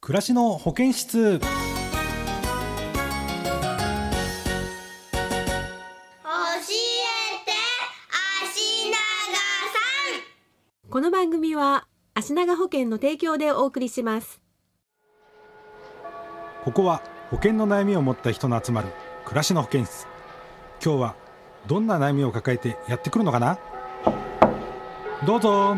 暮らしの保健室。 教えて足長さん。 この番組は足長保険の提供でお送りします。 ここは保険の悩みを持った人の集まる暮らしの保健室。今日はどんな悩みを抱えてやってくるのかな。どうぞ。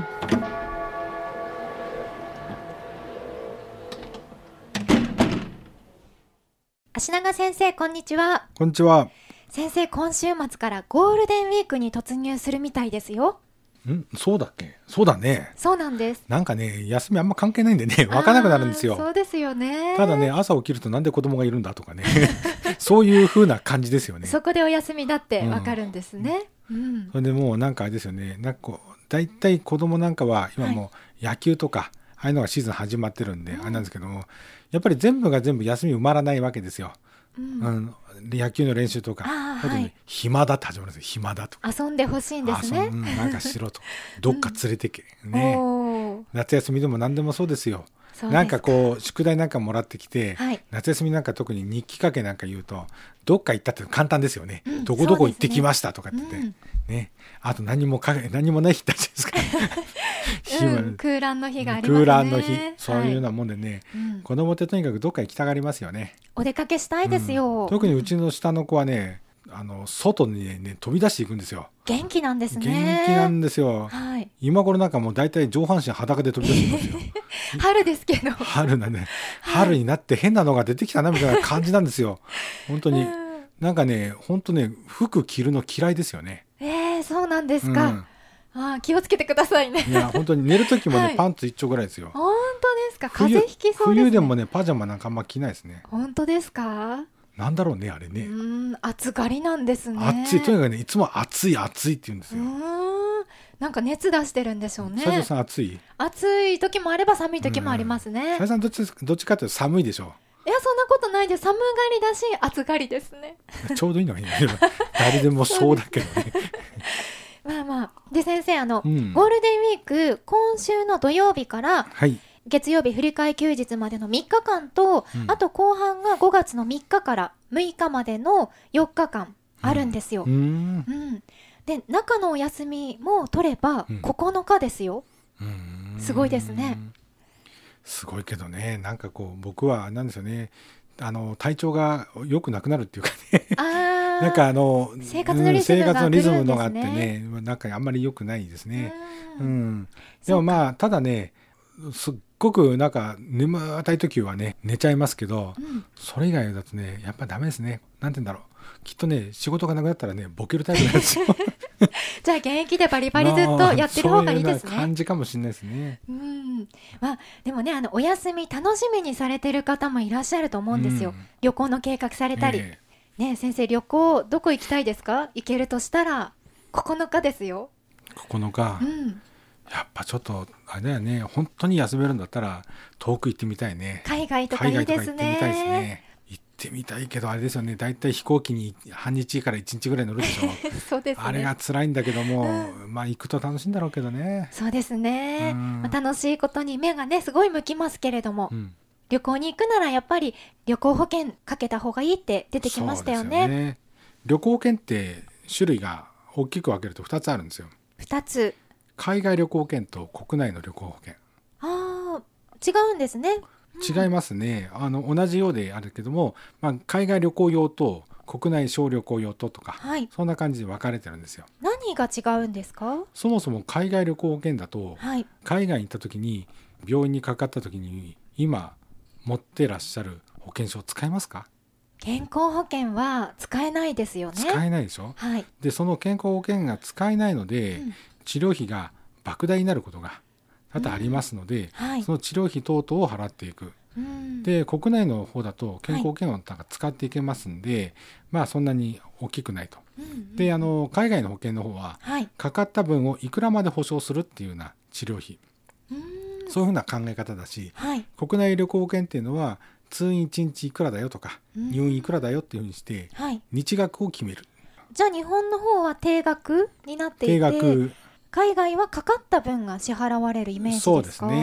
足長先生、こんにちは。 こんにちは。 先生、今週末からゴールデンウィークに突入するみたいですよ。 そうだっけ。そうだね。 そうなんです。 なんかね、休みあんま関係ないんでね、分からなくなるんですよ。 そうですよね。 ただね、朝起きるとなんで子供がいるんだとかねそういう風な感じですよね。 そこでお休みだってわかるんですね。 それでもうなんかあれですよね、なんかこうだいたい子供なんかは今もう野球とか、ああいうのがシーズン始まってるんで、あれなんですけども、やっぱり全部が全部休み埋まらないわけですよ。野球の練習とか、暇だって始まるんですよ。暇だとか遊んでほしいんですね。 なんかしろとどっか連れてけ、ね、夏休みでも何でもそうですよ。なんかこう宿題なんかもらってきて、夏休みなんか特に日記かけなんか言うとどっか行ったって簡単ですよね。どこどこ行ってきましたとかって言って、ね、あと何もない日たちですから空欄の日がありますね。 空欄の日、そういうようなもんでね、子供ってとにかくどっか行きたがりますよね。 お出かけしたいですよ。 特にうちの下の子はね、外にね飛び出していくんですよ。 元気なんですね。 元気なんですよ。今頃なんかもうだいたい上半身裸で飛び出していますよ春ですけど。 春なんで、春になって変なのが出てきたなみたいな感じなんですよ本当に。なんかね、本当ね、服着るの嫌いですよね。 そうなんですか。気をつけてくださいね。 いや本当に寝る時もね、パンツ一丁ぐらいですよ。 本当ですか。風邪ひきそうですね。 冬でもね、パジャマなんかあんま着ないですね。 本当ですか。 なんだろうね、あれね。 暑がりなんですね。 暑い、とにかくね、いつも暑い暑いって言うんですよ。 なんか熱出してるんでしょうね。 斉藤さん暑い？ 暑い時もあれば寒い時もありますね。 斉藤さんどっちかというと寒いでしょ。 いや、そんなことないです。寒がりだし暑がりですね。 ちょうどいいのがいいね。誰でもそうだけどねで先生、ゴールデンウィーク今週の土曜日から、月曜日振り替え休日までの3日間と、あと後半が5月の3日から6日までの4日間あるんですよ。で中のお休みも取れば9日ですよ。すごいですね。 すごいけどね、なんかこう僕はなんですよね、体調が良くなくなるっていうかねなんか生活のリズムがあってね、なんかあんまり良くないですね。でもまあただね、すっごくなんか眠たい時はね寝ちゃいますけど、それ以外だとねやっぱダメですね。なんて言うんだろう、きっとね仕事がなくなったらねボケるタイプなんですよじゃあ現役でバリバリずっとやってる方がいいですね。 そういう感じかもしれないですね。 でもね、お休み楽しみにされてる方もいらっしゃると思うんですよ。旅行の計画されたり、先生、旅行どこ行きたいですか？行けるとしたら9日ですよ。 9日、やっぱちょっとあれだよね、本当に休めるんだったら遠く行ってみたいね。 海外とかいいですね。 行ってみたいですね。行ってみたいけどあれですよね、だいたい飛行機に半日から1日ぐらい乗るでしょそうですね。 あれが辛いんだけども、行くと楽しいんだろうけどね。 そうですね。楽しいことに目がねすごい向きますけれども、旅行に行くならやっぱり旅行保険かけた方がいいって出てきましたよね。 そうですよね。旅行保険って種類が大きく分けると2つあるんですよ。 2つ。 海外旅行保険と国内の旅行保険。 違うんですね。 違いますね。同じようであるけども、海外旅行用と国内小旅行用とか、そんな感じで分かれてるんですよ。 何が違うんですか？ そもそも海外旅行保険だと、海外に行った時に病院にかかった時に今持ってらっしゃる保険証を使いますか？ 健康保険は使えないですよね。 使えないでしょ。でその健康保険が使えないので、治療費が莫大になることが多々ありますので、その治療費等々を払っていく。で国内の方だと健康保険を使っていけますんで、そんなに大きくないと。で海外の保険の方は、かかった分をいくらまで保証するっていうような治療費、そういうふうな考え方だし、国内旅行保険っていうのは通院1日いくらだよとか、入院いくらだよっていうふうにして、日額を決める。 じゃあ日本の方は定額になっていて、海外はかかった分が支払われるイメージですか？ そうですね。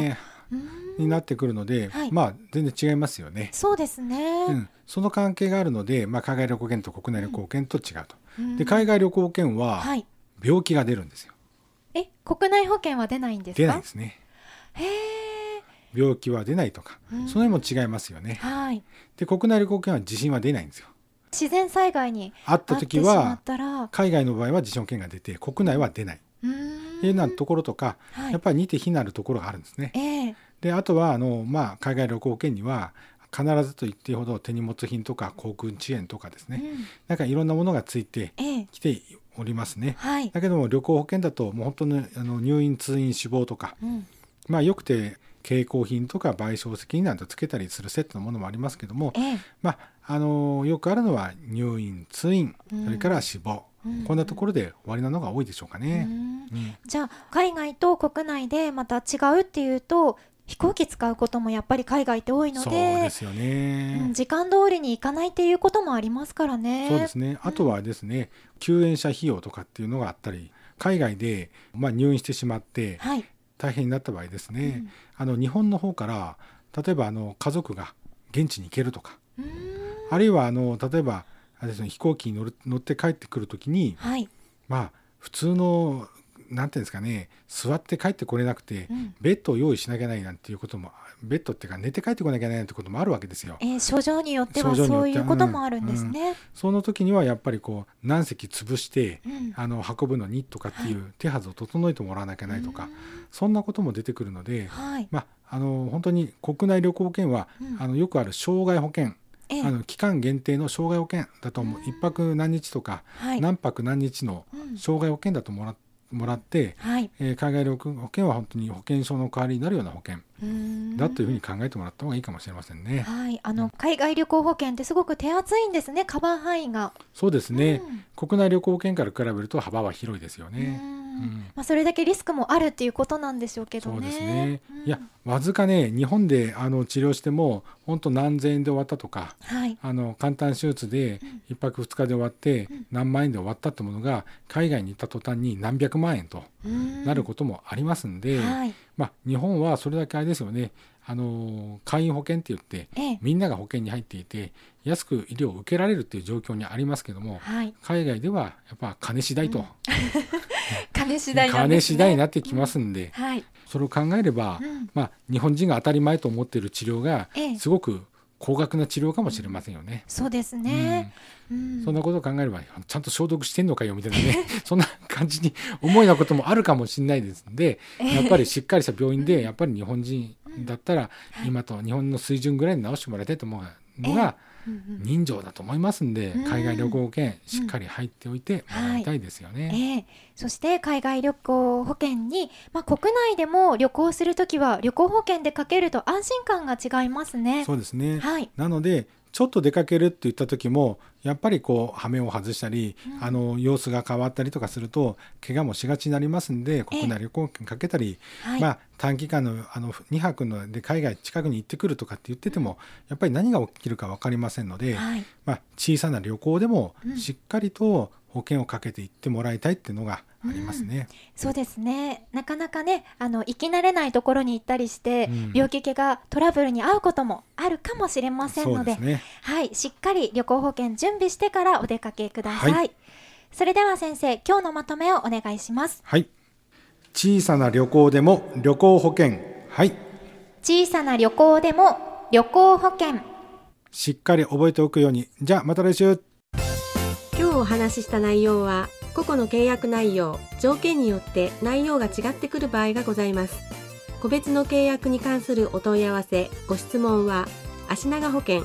になってくるので、まあ全然違いますよね。 そうですね、 その関係があるので、まあ、海外旅行保険と国内旅行保険と違うと。で海外旅行保険は病気が出るんですよ。 国内保険は出ないんですか？ 出ないですね。病気は出ないとか、その辺も違いますよね。で国内旅行保険は地震は出ないんですよ。 自然災害にあった時は海外の場合は地震保険が出て国内は出ないっていうようなところとか、やっぱり似て非なるところがあるんですね。であとはまあ、海外旅行保険には必ずと言っていいほど手荷物品とか航空遅延とかですね、なんかいろんなものがついてきておりますね。だけども旅行保険だともう本当に入院通院死亡とか、まあよくて携行品とか賠償責任などつけたりするセットのものもありますけども、まあよくあるのは入院通院、それから死亡、こんなところで終わりなのが多いでしょうかね。 じゃあ海外と国内でまた違うっていうと、飛行機使うこともやっぱり海外って多いので、 そうですよね、 時間通りに行かないっていうこともありますからね。 そうですね。あとはですね、救援者費用とかっていうのがあったり、海外で、まあ、入院してしまって、大変になった場合ですね、日本の方から例えば家族が現地に行けるとか、あるいは例えば飛行機に乗って帰ってくるときに、まあ普通のなんていうんですかね、座って帰ってこれなくて、ベッドを用意しなきゃいけないなんていうことも、ベッドっていうか寝て帰ってこなきゃいけないなんてこともあるわけですよ。 症状によってはそういうこともあるんですね。 その時にはやっぱりこう何席潰して、運ぶのにとかっていう手はずを整えてもらわなきゃいけないとか、そんなことも出てくるので、まあ本当に国内旅行保険は、よくある障害保険、期間限定の障害保険だと思う。1泊何日とか、何泊何日の障害保険だともらって、海外旅行保険は本当に保険証の代わりになるような保険だというふうに考えてもらった方がいいかもしれませんね。 海外旅行保険ってすごく手厚いんですね、カバー範囲が。 そうですね、国内旅行保険から比べると幅は広いですよね。 それだけリスクもあるっていうことなんでしょうけどね。 そうですね、いやわずかね、日本で治療しても本当何千円で終わったとか、簡単手術で1泊2日で終わって何万円で終わったってものが、海外に行った途端に何百万円となることもありますんで、まあ、日本はそれだけあれですよね、会員保険って言って、みんなが保険に入っていて安く医療を受けられるっていう状況にありますけども、海外ではやっぱ金次第と、 金次第金次第になってきますんで、それを考えれば、まあ、日本人が当たり前と思っている治療がすごく高額な治療かもしれませんよね。 そうですね、 そんなことを考えればちゃんと消毒してんのかよみたいなねそんな感じに思うようなこともあるかもしれないですので、やっぱりしっかりした病院で、やっぱり日本人だったら今と日本の水準ぐらいに治してもらいたいと思うのが人情だと思いますんで、海外旅行保険しっかり入っておいてもらいたいですよね。 そして海外旅行保険に、国内でも旅行するときは旅行保険でかけると安心感が違いますね。 そうですね、なのでちょっと出かけるって言った時もやっぱりこう羽目を外したり、様子が変わったりとかすると怪我もしがちになりますんで、国内旅行保険かけたり、短期間の2泊ので海外近くに行ってくるとかって言ってても、やっぱり何が起きるか分かりませんので、小さな旅行でもしっかりと保険をかけていってもらいたいっていうのがありますね。 そうですね、なかなかね行き慣れないところに行ったりして、病気怪我トラブルに遭うこともあるかもしれませんので、しっかり旅行保険準備してからお出かけください。それでは先生、今日のまとめをお願いします。 小さな旅行でも旅行保険、 小さな旅行でも旅行保険、 しっかり覚えておくように。じゃあまた来週。 今日お話しした内容は個々の契約内容、条件によって内容が違ってくる場合がございます。個別の契約に関するお問い合わせ、ご質問は足長保険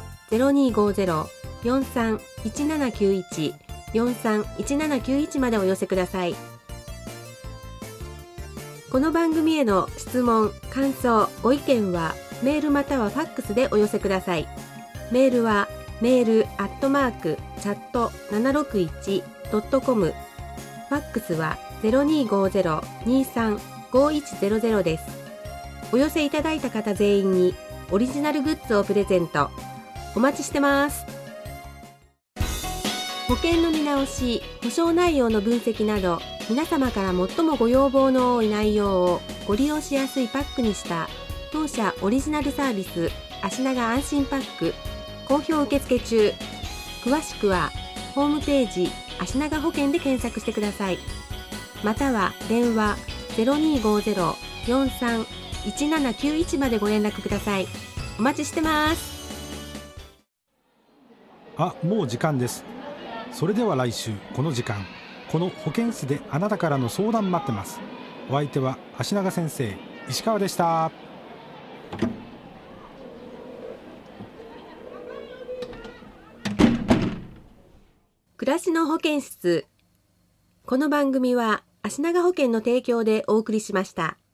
0250-431791 431791までお寄せください。この番組への質問、感想、ご意見はメールまたはファックスでお寄せください。メールはmail@chat761.com、ファックスは 0250-235100 です。お寄せいただいた方全員にオリジナルグッズをプレゼント。お待ちしてます。保険の見直し、保証内容の分析など、皆様から最もご要望の多い内容をご利用しやすいパックにした当社オリジナルサービス足長安心パック好評受付中。詳しくはホームページ足長保険で検索してください。または電話 0250-431791 までご連絡ください。お待ちしてます。 もう時間です。それでは来週この時間、この保健室であなたからの相談待ってます。お相手は足長先生石川でした。 暮らしの保健室。この番組は足長保険の提供でお送りしました。